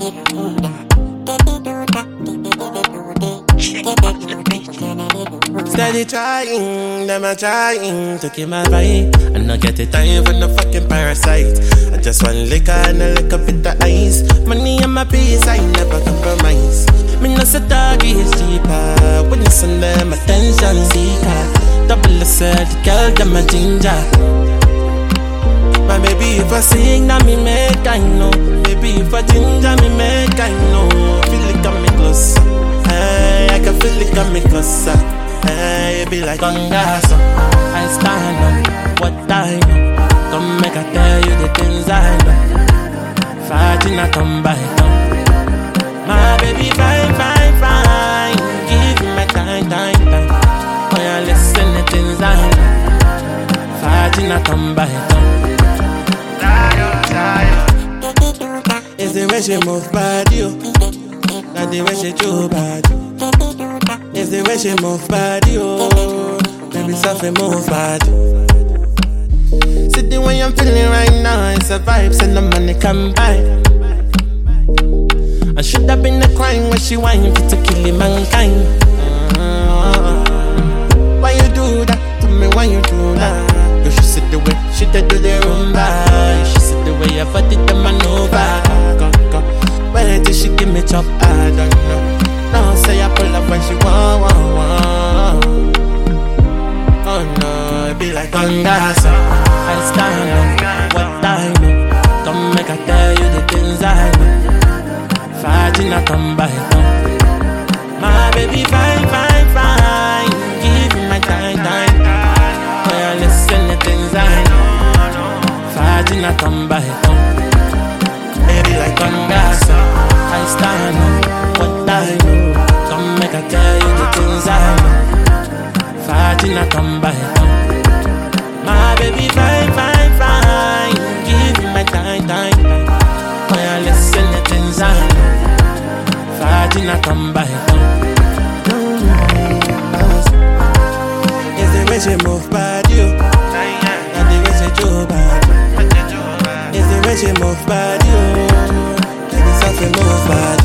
Steady trying, them a trying to keep my vibe. I not get the time for no fucking parasite. I just want liquor and a little bit of ice. Money and my peace, I never compromise. Me no say doggy is cheaper. When you send them attention seeker. Double said, girl, them a ginger. My baby, if I sing, now me make I know. Baby, if I ginger, me make I know. Feel it coming closer. Hey, I can feel it coming closer. Hey, it be like Congaso. I stand up, what I know. Come make I tell you the things I know. Fighting I come by come. My baby, fine, fine, fine. Give me my time. Oh, yeah, listen the things I know. Fighting I come by come. It's the way she move body, oh. Not the way she do body. It's the way she move body, oh. Baby, something move body. See the way I'm feeling right now, it's a vibe, send the money come by. I should have been the crime when she whine for to kill mankind. Why you do that to me? Why you do that? You should see the way she did do the rumba. You should see the way I put it in my nova. Where did she give me chop? I don't know. No, say I pull up when she want. Oh no, it be like Congaso. I stand up, what I know. Come make I tell you the things I know. Fighting I come by come. My baby, fine, fine, fine. Give me my time. Oh yeah, listen the things I know. Fighting I come by come. Baby like Congaso, I stand up, what I know. Come make I tell you the things I know. Fighting I come by come. My baby, fine, fine, fine. Give me my time. Oh yeah, listen the things I know. Fighting I come by come. It's the way she move body, oh. Not the way she do body. It's the way she move body, oh. Baby, something move body.